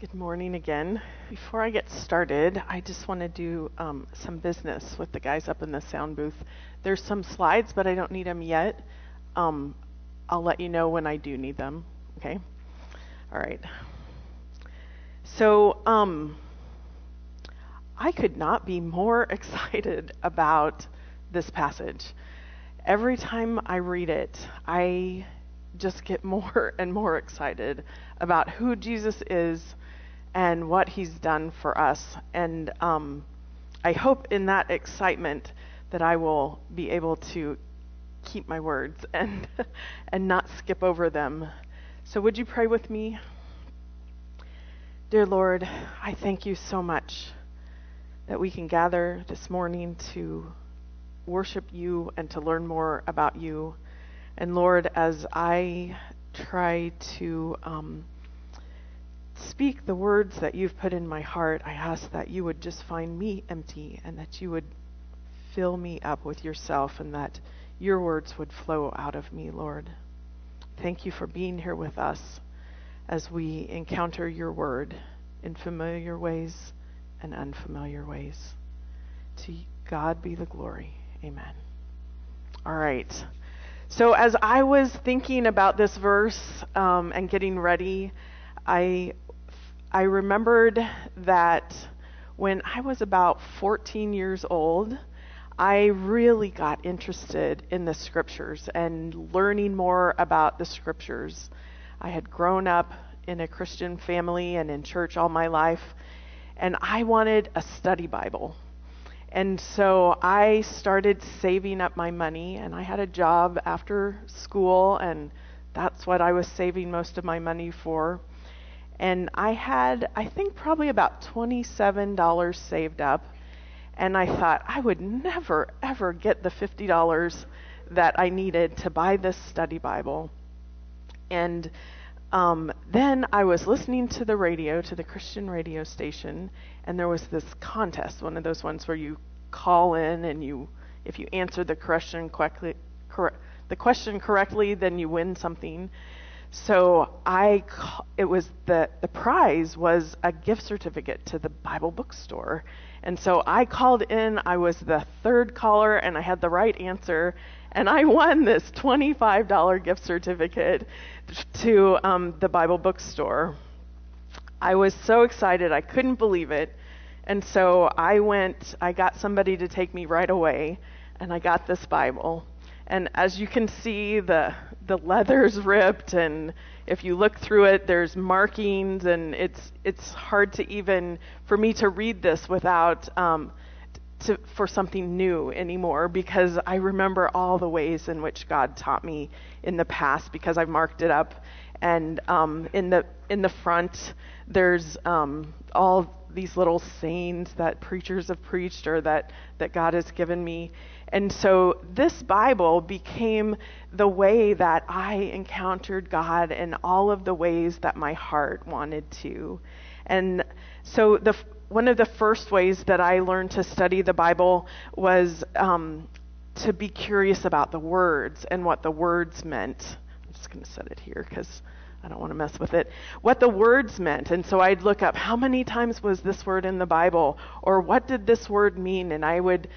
Good morning again. Before I get started, I just want to do some business with the guys up in the sound booth. There's some slides, but I don't need them yet. I'll let you know when I do need them. Okay? All right. So, I could not be more excited about this passage. Every time I read it, I just get more and more excited about who Jesus is and what he's done for us. And I hope in that excitement that I will be able to keep my words and and not skip over them. So would you pray with me? Dear Lord, I thank you so much that we can gather this morning to worship you and to learn more about you. And Lord, as I try to speak the words that you've put in my heart, I ask that you would just find me empty and that you would fill me up with yourself and that your words would flow out of me, Lord. Thank you for being here with us as we encounter your word in familiar ways and unfamiliar ways. To God be the glory. Amen. All right. So as I was thinking about this verse and getting ready, I remembered that when I was about 14 years old, I really got interested in the scriptures and learning more about the scriptures. I had grown up in a Christian family and in church all my life, and I wanted a study Bible. And so I started saving up my money, and I had a job after school, and that's what I was saving most of my money for. And I had, I think, probably about $27 saved up. And I thought, I would never, ever get the $50 that I needed to buy this study Bible. And then I was listening to the radio, to the Christian radio station, and there was this contest, one of those ones where you call in and if you answer the question correctly, then you win something. So the prize was a gift certificate to the Bible bookstore. And so I called in, I was the third caller, and I had the right answer, and I won this $25 gift certificate to the Bible bookstore. I was so excited, I couldn't believe it. And so I got somebody to take me right away, and I got this Bible. And as you can see, the leather's ripped, and if you look through it, there's markings, and it's hard for me to read this without for something new anymore, because I remember all the ways in which God taught me in the past, because I've marked it up. And in the front, there's all these little sayings that preachers have preached or that God has given me. And so this Bible became the way that I encountered God in all of the ways that my heart wanted to. And so one of the first ways that I learned to study the Bible was to be curious about the words and what the words meant. I'm just going to set it here because I don't want to mess with it. What the words meant. And so I'd look up how many times was this word in the Bible, or what did this word mean? And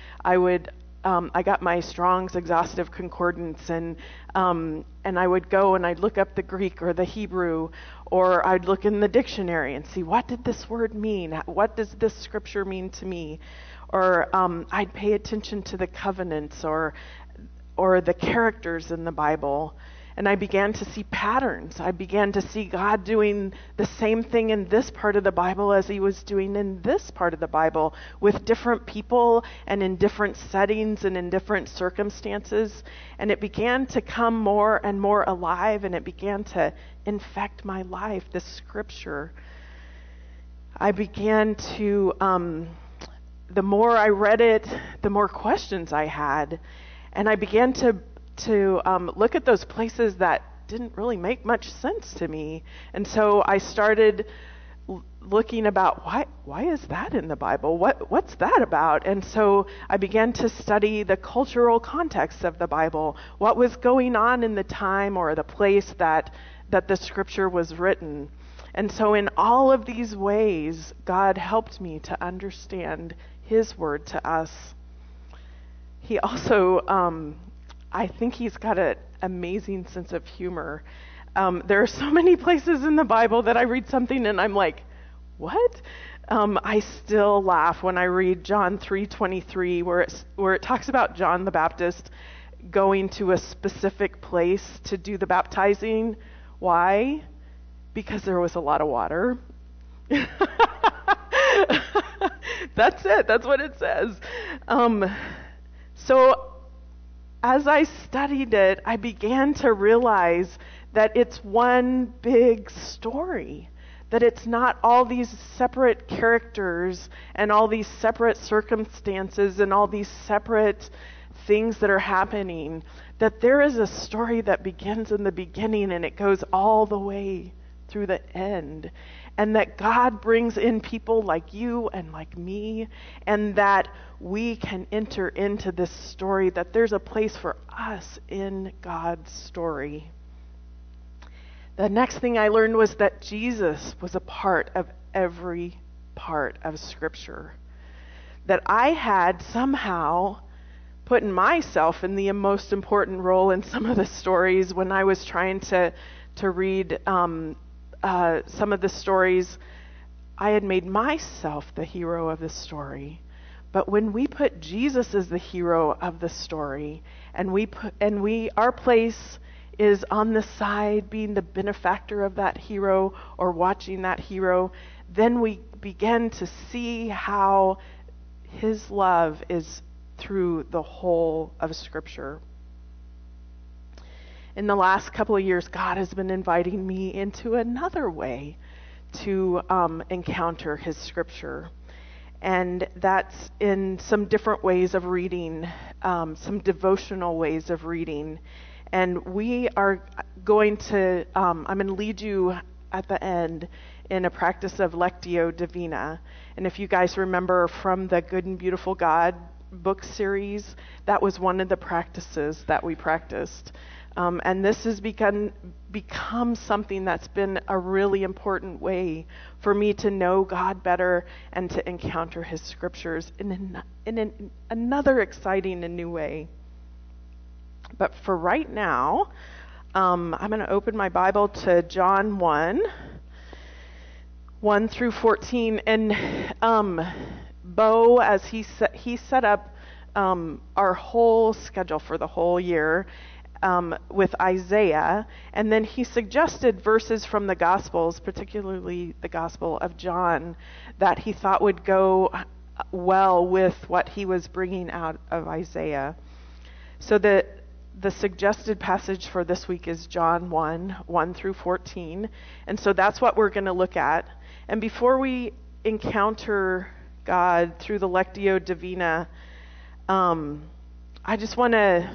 I got my Strong's Exhaustive Concordance, and I would go and I'd look up the Greek or the Hebrew, or I'd look in the dictionary and see, what did this word mean? What does this scripture mean to me? Or I'd pay attention to the covenants or the characters in the Bible. And I began to see patterns. I began to see God doing the same thing in this part of the Bible as he was doing in this part of the Bible, with different people and in different settings and in different circumstances. And it began to come more and more alive, and it began to infect my life, the scripture. I began to, the more I read it, the more questions I had. And I began to look at those places that didn't really make much sense to me. And so I started looking about why is that in the Bible? What's that about? And so I began to study the cultural context of the Bible, what was going on in the time or the place that the scripture was written. And so in all of these ways, God helped me to understand his word to us. He also, I think he's got an amazing sense of humor. There are so many places in the Bible that I read something and I'm like, what? I still laugh when I read John 3:23, where it talks about John the Baptist going to a specific place to do the baptizing. Why? Because there was a lot of water. That's it. That's what it says. So as I studied it, I began to realize that it's one big story, that it's not all these separate characters and all these separate circumstances and all these separate things that are happening, that there is a story that begins in the beginning and it goes all the way through the end, and that God brings in people like you and like me, and that we can enter into this story, that there's a place for us in God's story. The next thing I learned was that Jesus was a part of every part of Scripture. That I had somehow put myself in the most important role in some of the stories when I was trying to read some of the stories. I had made myself the hero of the story. But when we put Jesus as the hero of the story, and our place is on the side being the benefactor of that hero or watching that hero, then we begin to see how his love is through the whole of Scripture. In the last couple of years, God has been inviting me into another way to encounter his Scripture. And that's in some different ways of reading, some devotional ways of reading. And we are going to, I'm going to lead you at the end in a practice of Lectio Divina. And if you guys remember from the Good and Beautiful God book series, that was one of the practices that we practiced. And this has become something that's been a really important way for me to know God better and to encounter his Scriptures in another exciting and new way. But for right now, I'm going to open my Bible to John 1 through 14. And Bo, as he set up our whole schedule for the whole year with Isaiah, and then he suggested verses from the Gospels, particularly the Gospel of John, that he thought would go well with what he was bringing out of Isaiah. So the suggested passage for this week is John 1 through 14. And so that's what we're going to look at. And before we encounter God through the Lectio Divina, I just want to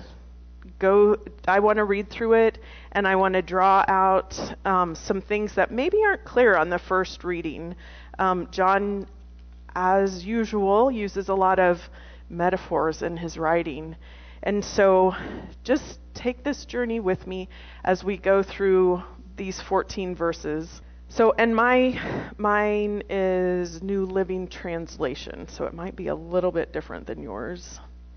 read through it, and I want to draw out some things that maybe aren't clear on the first reading. John, as usual, uses a lot of metaphors in his writing. And so just take this journey with me as we go through these 14 verses. So, and mine is New Living Translation, so it might be a little bit different than yours.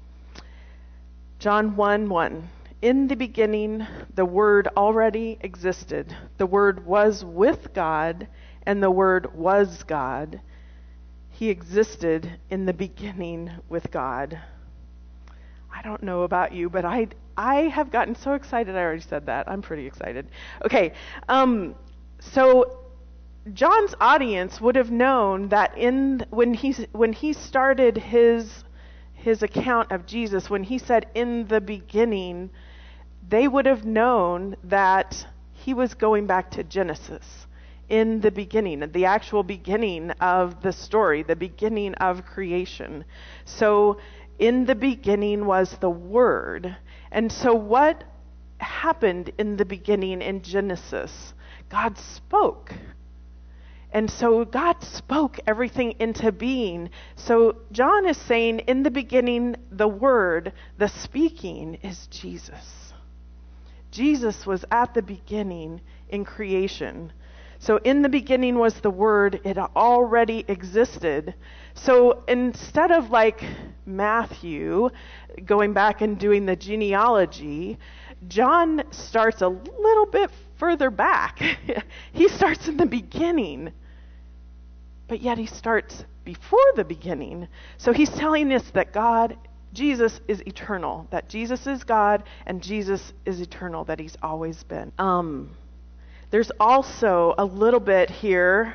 John 1:1. In the beginning, the Word already existed. The Word was with God, and the Word was God. He existed in the beginning with God. I don't know about you, but I have gotten so excited. I already said that. I'm pretty excited. Okay, so John's audience would have known that when he started his account of Jesus, when he said in the beginning, they would have known that he was going back to Genesis. In the beginning, the actual beginning of the story, the beginning of creation. So in the beginning was the Word. And so what happened in the beginning in Genesis? God spoke. And so God spoke everything into being. So John is saying in the beginning, the Word, the speaking is Jesus. Jesus was at the beginning in creation. So in the beginning was the Word. It already existed. So instead of like Matthew going back and doing the genealogy, John starts a little bit further back. He starts in the beginning. But yet he starts before the beginning. So he's telling us that Jesus is eternal, that Jesus is God and Jesus is eternal, that he's always been. There's also a little bit here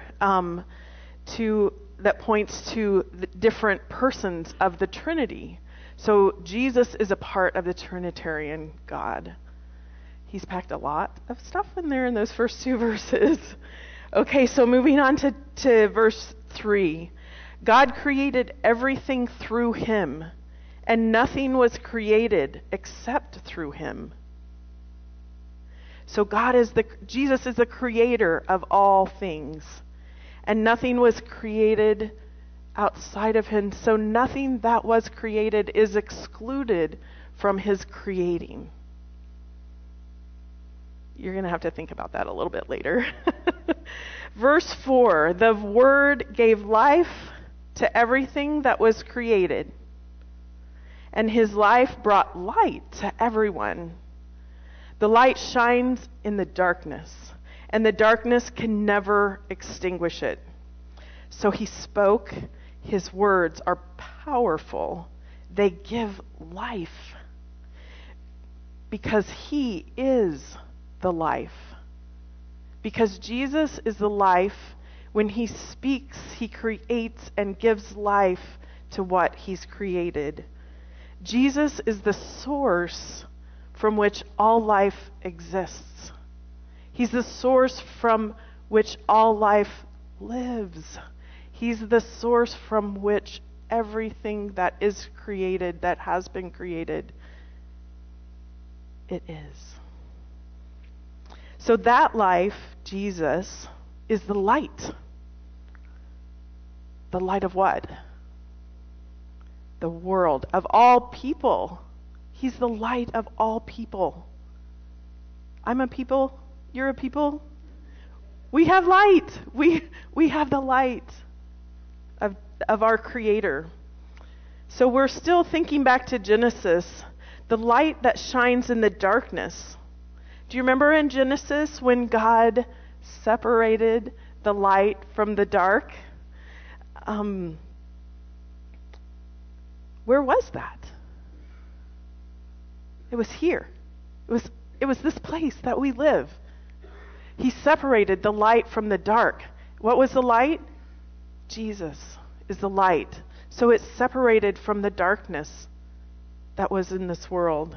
that points to the different persons of the Trinity. So Jesus is a part of the Trinitarian God. He's packed a lot of stuff in there in those first two verses. Okay, so moving on to verse 3. God created everything through him, and nothing was created except through him. So Jesus is the creator of all things, and nothing was created outside of him. So nothing that was created is excluded from his creating. You're going to have to think about that a little bit later. Verse 4, the Word gave life to everything that was created, and his life brought light to everyone. The light shines in the darkness, and the darkness can never extinguish it. So he spoke. His words are powerful. They give life, because he is the life. Because Jesus is the life, when he speaks, he creates and gives life to what he's created. Jesus is the source from which all life exists. He's the source from which all life lives. He's the source from which everything that is created, that has been created, it is. So that life, Jesus, is the light. The light of what? The world, of all people. He's the light of all people. I'm a people. You're a people. We have light. We have the light of our Creator. So we're still thinking back to Genesis, the light that shines in the darkness. Do you remember in Genesis when God separated the light from the dark? Where was that? It was here. It was this place that we live. He separated the light from the dark. What was the light? Jesus is the light. So it separated from the darkness that was in this world.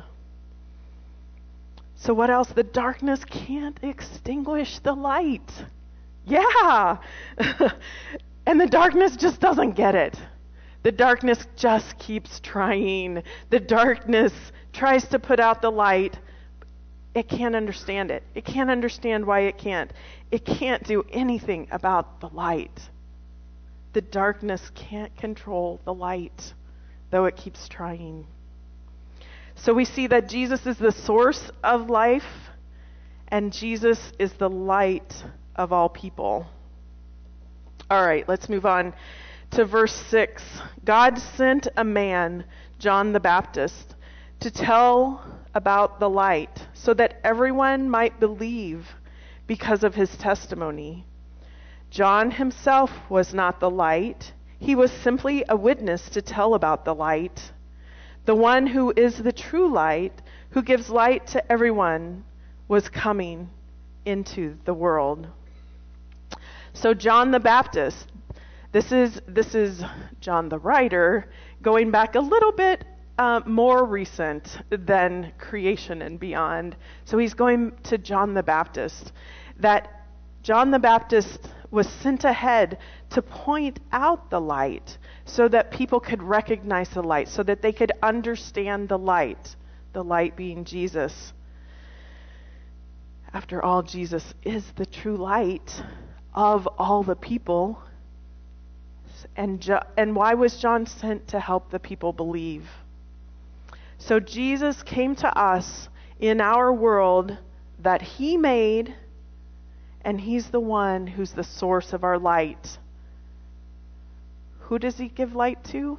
So what else? The darkness can't extinguish the light. Yeah. And the darkness just doesn't get it. The darkness just keeps trying. The darkness tries to put out the light. It can't understand it. It can't understand why it can't. It can't do anything about the light. The darkness can't control the light, though it keeps trying. So we see that Jesus is the source of life, and Jesus is the light of all people. All right, let's move on to verse 6. God sent a man, John the Baptist, to tell about the light, so that everyone might believe because of his testimony. John himself was not the light. He was simply a witness to tell about the light. The one who is the true light, who gives light to everyone, was coming into the world. So John the Baptist, this is John the writer, going back a little bit more recent than creation and beyond. So he's going to John the Baptist. That John the Baptist was sent ahead to point out the light so that people could recognize the light, so that they could understand the light being Jesus. After all, Jesus is the true light of all the people. And why was John sent? To help the people believe. So Jesus came to us in our world that he made, and he's the one who's the source of our light. Who does he give light to?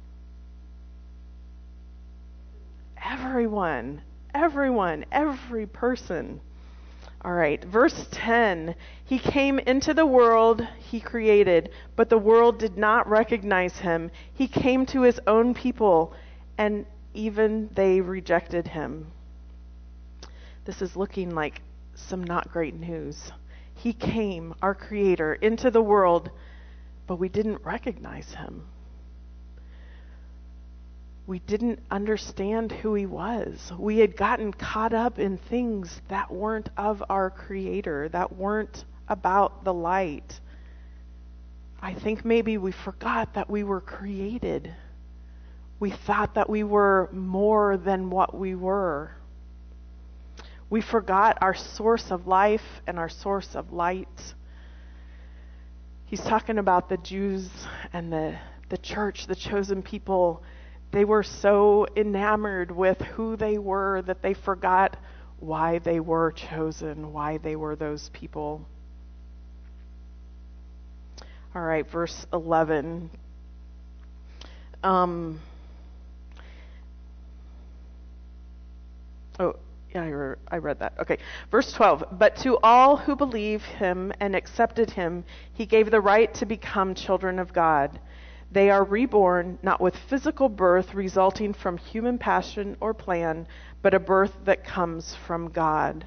Everyone, every person. All right, verse 10. He came into the world he created, but the world did not recognize him. He came to his own people, and even they rejected him. This is looking like some not great news. He came, our Creator, into the world, but we didn't recognize him. We didn't understand who he was. We had gotten caught up in things that weren't of our Creator, that weren't about the light. I think maybe we forgot that we were created. We thought that we were more than what we were. We forgot our source of life and our source of light. He's talking about the Jews and the church, the chosen people. They were so enamored with who they were that they forgot why they were chosen, why they were those people. All right, verse 11. I read that. Okay, verse 12. But to all who believe him and accepted him, he gave the right to become children of God. They are reborn, not with physical birth resulting from human passion or plan, but a birth that comes from God.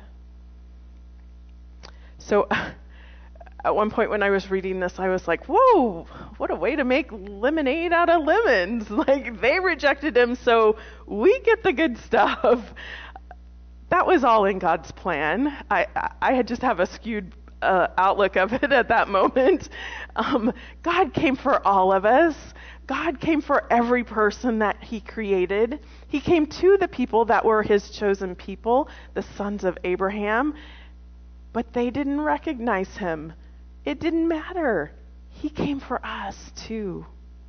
So at one point when I was reading this, I was like, whoa, what a way to make lemonade out of lemons. Like, they rejected him, so we get the good stuff. That was all in God's plan. I had just have a skewed outlook of it at that moment. God came for all of us. God came for every person that he created. He came to the people that were his chosen people, the sons of Abraham, but they didn't recognize him. It didn't matter. He came for us too.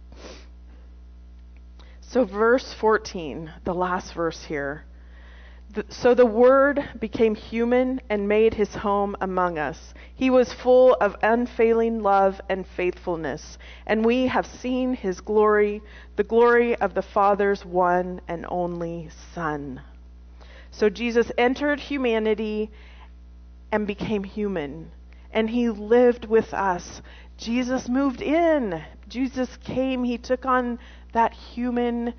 So verse 14, the last verse here. So the Word became human and made his home among us. He was full of unfailing love and faithfulness, and we have seen his glory, the glory of the Father's one and only Son. So Jesus entered humanity and became human, and he lived with us. Jesus moved in. Jesus came. He took on that humanness.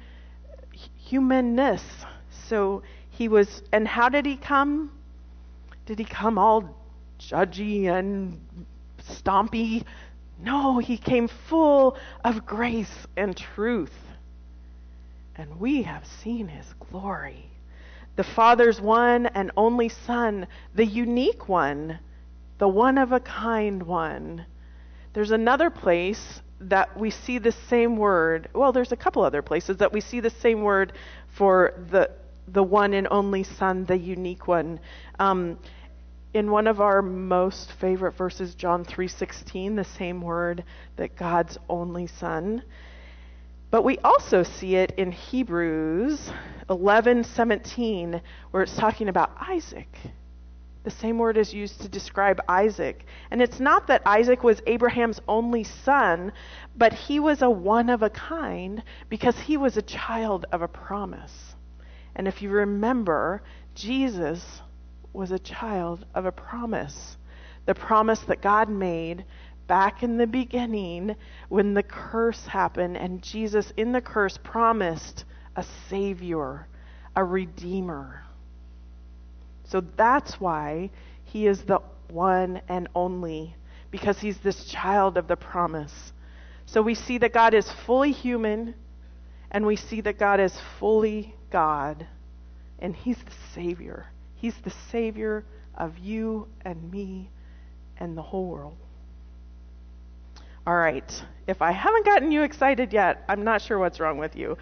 So he was, and how did he come? Did he come all judgy and stompy? No, he came full of grace and truth. And we have seen his glory. The Father's one and only Son, the unique one, the one-of-a-kind one. There's another place that we see the same word. Well, there's a couple other places that we see the same word for the one and only Son, the unique one. In one of our most favorite verses, John 3:16, the same word, that God's only Son. But we also see it in Hebrews 11:17, where it's talking about Isaac. The same word is used to describe Isaac. And it's not that Isaac was Abraham's only son, but he was a one-of-a-kind because he was a child of a promise. And if you remember, Jesus was a child of a promise. The promise that God made back in the beginning when the curse happened, and Jesus in the curse promised a Savior, a Redeemer. So that's why he is the one and only, because he's this child of the promise. So we see that God is fully human, and we see that God is fully God, and he's the Savior. He's the Savior of you and me and the whole world. All right. If I haven't gotten you excited yet, I'm not sure what's wrong with you.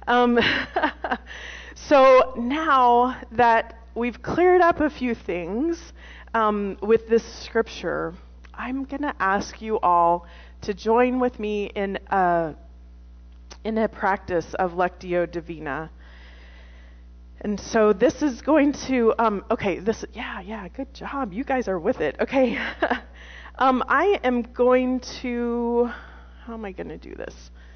So now that we've cleared up a few things with this scripture, I'm going to ask you all to join with me in a practice of Lectio Divina. And so this is going to, good job. You guys are with it. Okay. I am going to, how am I going to do this?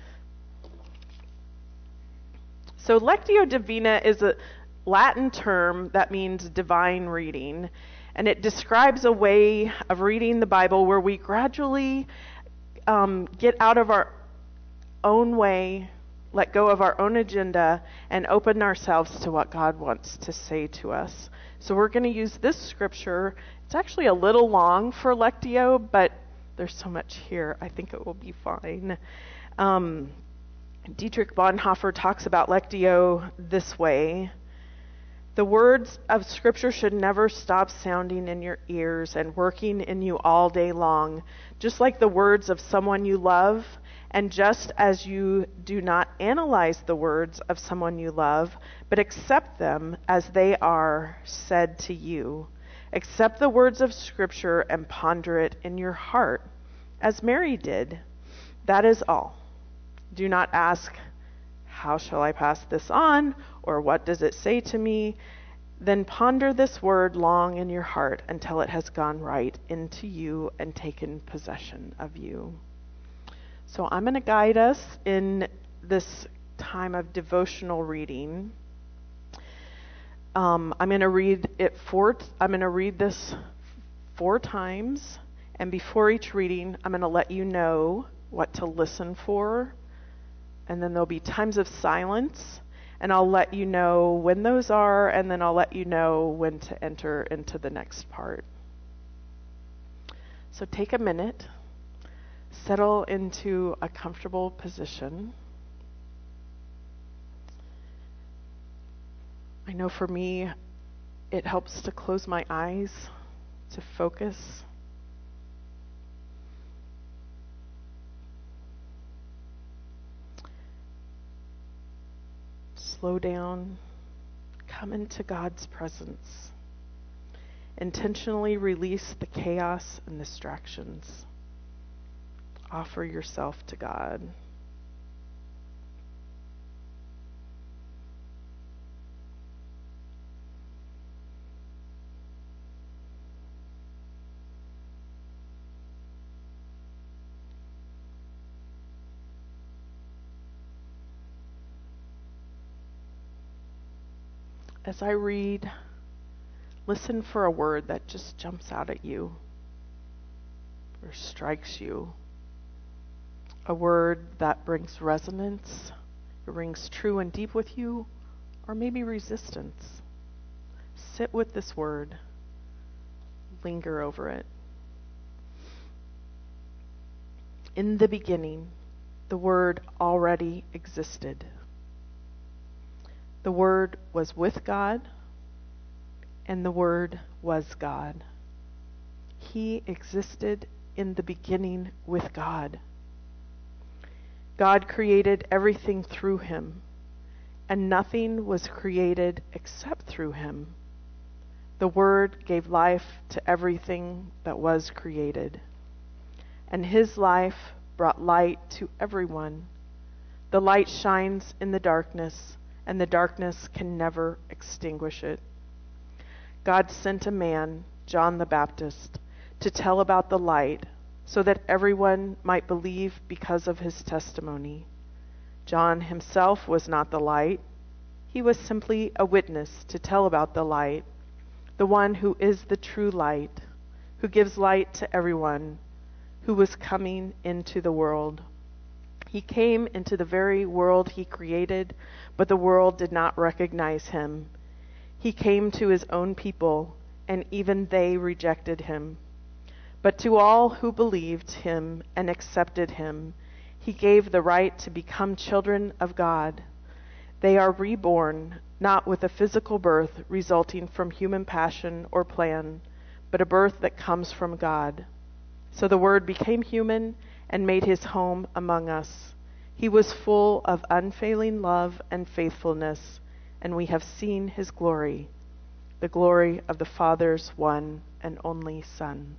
So Lectio Divina is a Latin term that means divine reading, and it describes a way of reading the Bible where we gradually get out of our own way, let go of our own agenda, and open ourselves to what God wants to say to us. So we're going to use this scripture. It's actually a little long for Lectio, but there's so much here. I think it will be fine. Dietrich Bonhoeffer talks about Lectio this way. The words of Scripture should never stop sounding in your ears and working in you all day long, just like the words of someone you love, and just as you do not analyze the words of someone you love, but accept them as they are said to you. Accept the words of Scripture and ponder it in your heart, as Mary did. That is all. Do not ask, how shall I pass this on? Or what does it say to me? Then ponder this word long in your heart until it has gone right into you and taken possession of you. So I'm going to guide us in this time of devotional reading. I'm going to read this 4 times, and before each reading, I'm going to let you know what to listen for. And then there'll be times of silence, and I'll let you know when those are, and then I'll let you know when to enter into the next part. So take a minute, settle into a comfortable position. I know for me, it helps to close my eyes, to focus. Slow down, come into God's presence. Intentionally release the chaos and distractions. Offer yourself to God. As I read, listen for a word that just jumps out at you or strikes you. A word that brings resonance, it rings true and deep with you, or maybe resistance. Sit with this word. Linger over it. In the beginning, the Word already existed. The Word was with God, and the Word was God. He existed in the beginning with God. God created everything through him, and nothing was created except through him. The Word gave life to everything that was created, and his life brought light to everyone. The light shines in the darkness, and the darkness can never extinguish it. God sent a man, John the Baptist, to tell about the light, so that everyone might believe because of his testimony. John himself was not the light. He was simply a witness to tell about the light, the one who is the true light, who gives light to everyone, who was coming into the world. He came into the very world he created, but the world did not recognize him. He came to his own people, and even they rejected him. But to all who believed him and accepted him, he gave the right to become children of God. They are reborn, not with a physical birth resulting from human passion or plan, but a birth that comes from God. So the Word became human and made his home among us. He was full of unfailing love and faithfulness, and we have seen his glory, the glory of the Father's one and only Son.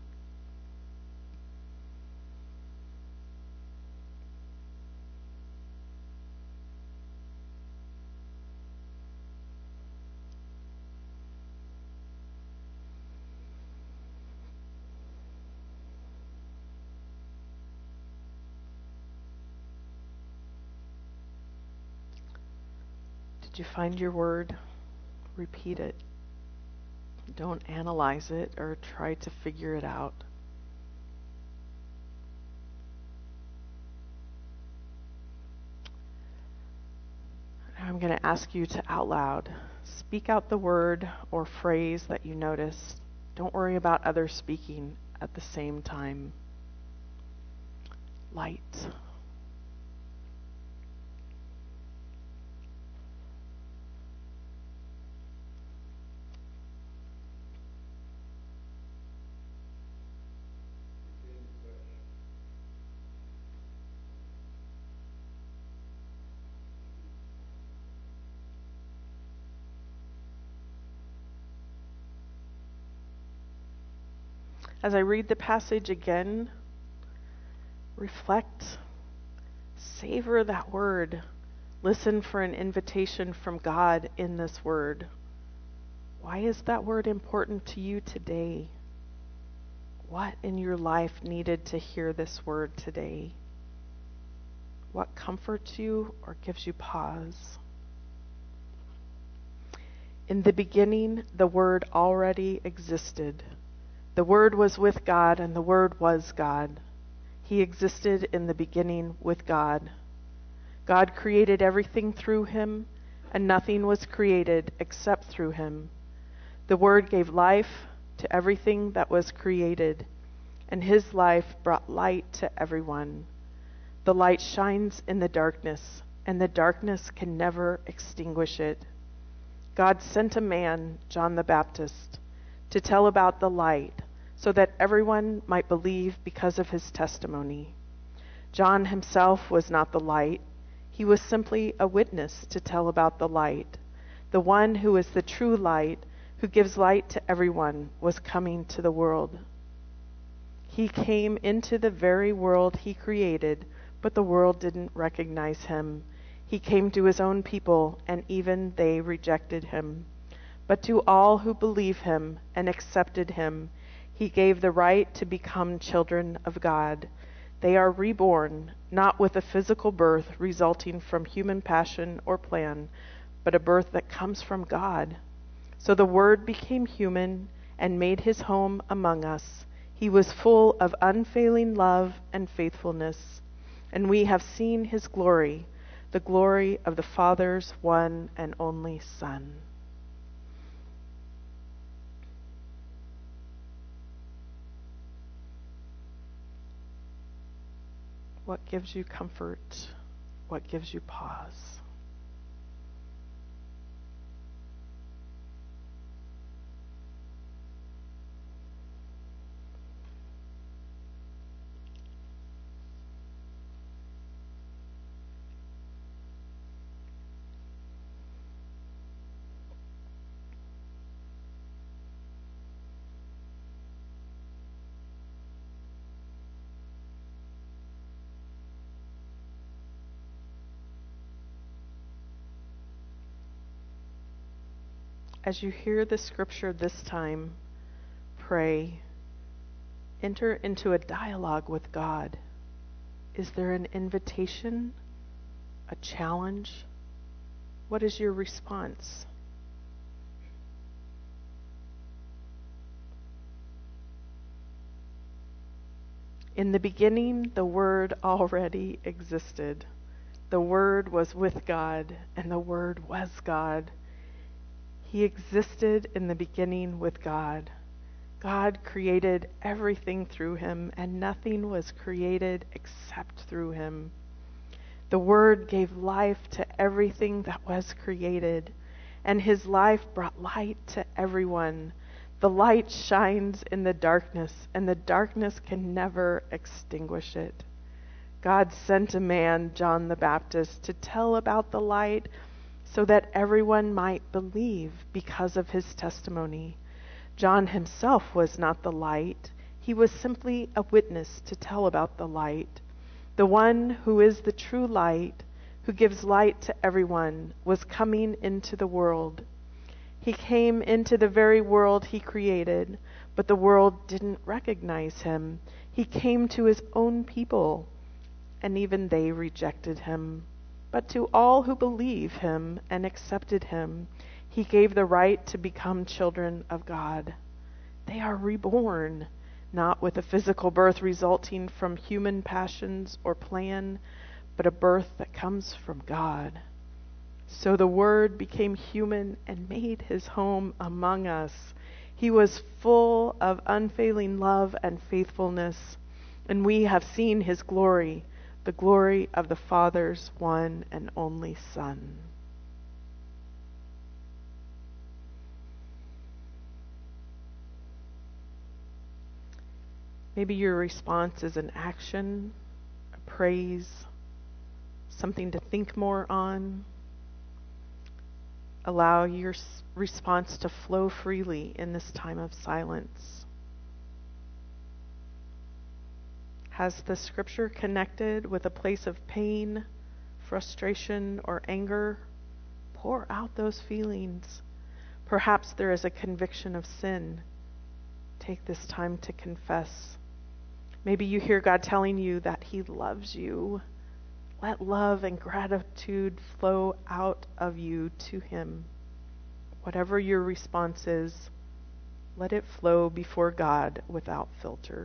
Did you find your word? Repeat it. Don't analyze it or try to figure it out. I'm going to ask you to out loud speak out the word or phrase that you notice. Don't worry about others speaking at the same time. Light. As I read the passage again, reflect, savor that word. Listen for an invitation from God in this word. Why is that word important to you today? What in your life needed to hear this word today? What comforts you or gives you pause? In the beginning, the Word already existed. The Word was with God, and the Word was God. He existed in the beginning with God. God created everything through him, and nothing was created except through him. The Word gave life to everything that was created, and his life brought light to everyone. The light shines in the darkness, and the darkness can never extinguish it. God sent a man, John the Baptist, to tell about the light, so that everyone might believe because of his testimony. John himself was not the light. He was simply a witness to tell about the light. The one who is the true light, who gives light to everyone, was coming to the world. He came into the very world he created, but the world didn't recognize him. He came to his own people, and even they rejected him. But to all who believe him and accepted him, he gave the right to become children of God. They are reborn, not with a physical birth resulting from human passion or plan, but a birth that comes from God. So the Word became human and made his home among us. He was full of unfailing love and faithfulness, and we have seen his glory, the glory of the Father's one and only Son. What gives you comfort? What gives you pause? As you hear the scripture this time, pray. Enter into a dialogue with God. Is there an invitation? A challenge? What is your response? In the beginning, the Word already existed. The Word was with God, and the Word was God. He existed in the beginning with God. God created everything through him, and nothing was created except through him. The Word gave life to everything that was created, and his life brought light to everyone. The light shines in the darkness, and the darkness can never extinguish it. God sent a man, John the Baptist, to tell about the light, so that everyone might believe because of his testimony. John himself was not the light. He was simply a witness to tell about the light. The one who is the true light, who gives light to everyone, was coming into the world. He came into the very world he created, but the world didn't recognize him. He came to his own people, and even they rejected him. But to all who believe him and accepted him, he gave the right to become children of God. They are reborn, not with a physical birth resulting from human passions or plan, but a birth that comes from God. So the Word became human and made his home among us. He was full of unfailing love and faithfulness, and we have seen his glory, the glory of the Father's one and only Son. Maybe your response is an action, a praise, something to think more on. Allow your response to flow freely in this time of silence. Has the scripture connected with a place of pain, frustration, or anger? Pour out those feelings. Perhaps there is a conviction of sin. Take this time to confess. Maybe you hear God telling you that he loves you. Let love and gratitude flow out of you to him. Whatever your response is, let it flow before God without filter.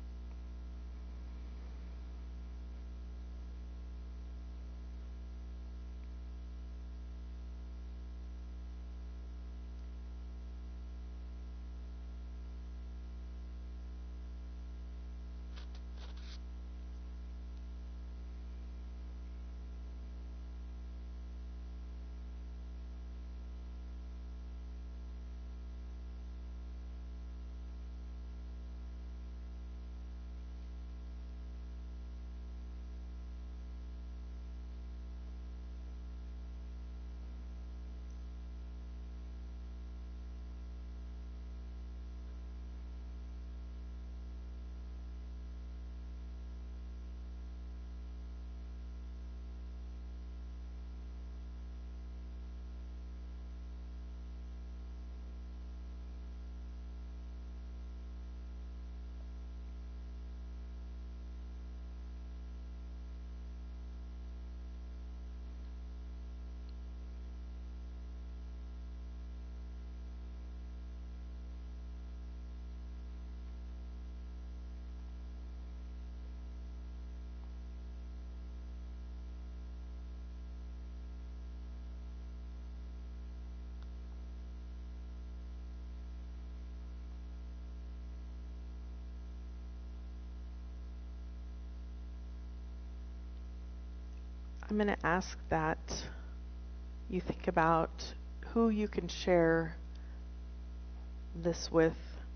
I'm going to ask that you think about who you can share this with.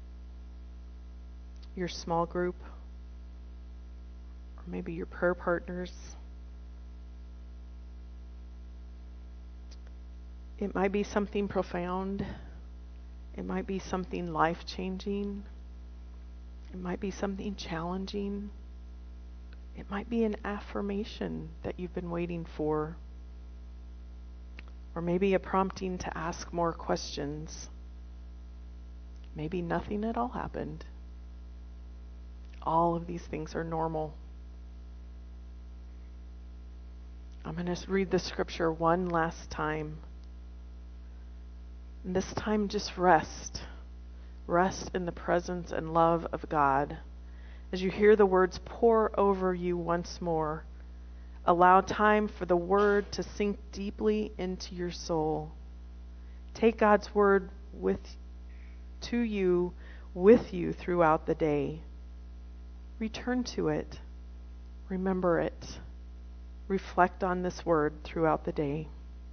Your small group, or maybe your prayer partners. It might be something profound. It might be something life-changing. It might be something challenging. It might be an affirmation that you've been waiting for. Or maybe a prompting to ask more questions. Maybe nothing at all happened. All of these things are normal. I'm going to read the scripture one last time. And this time just rest. Rest in the presence and love of God. As you hear the words pour over you once more, allow time for the word to sink deeply into your soul. Take God's word with you throughout the day. Return to it. Remember it. Reflect on this word throughout the day.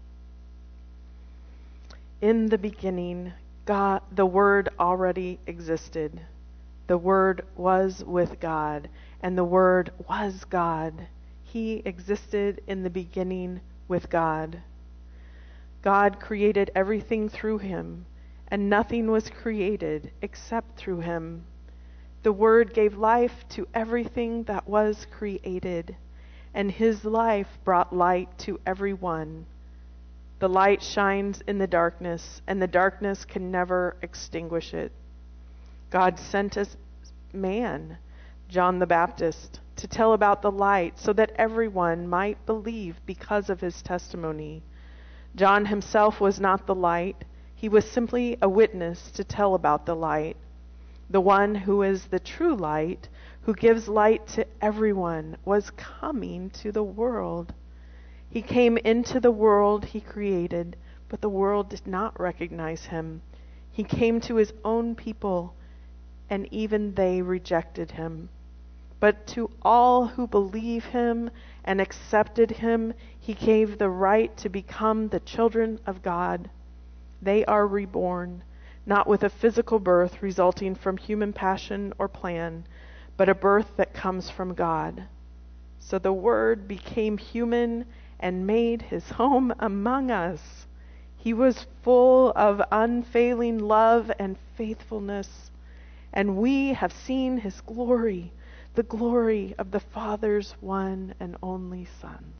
In the beginning, God, the Word already existed. The Word was with God, and the Word was God. He existed in the beginning with God. God created everything through him, and nothing was created except through him. The Word gave life to everything that was created, and his life brought light to everyone. The light shines in the darkness, and the darkness can never extinguish it. God sent us man, John the Baptist, to tell about the light, so that everyone might believe because of his testimony. John himself was not the light. He was simply a witness to tell about the light. The one who is the true light, who gives light to everyone, was coming to the world. He came into the world he created, but the world did not recognize him. He came to his own people, and even they rejected him. But to all who believe him and accepted him, he gave the right to become the children of God. They are reborn, not with a physical birth resulting from human passion or plan, but a birth that comes from God. So the Word became human and made his home among us. He was full of unfailing love and faithfulness, and we have seen his glory, the glory of the Father's one and only Son.